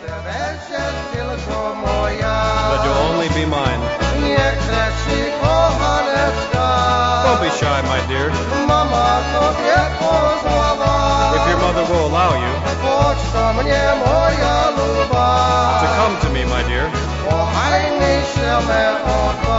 But you'll only be mine. Don't be shy, my dear. If your mother will allow you to come to me, my dear.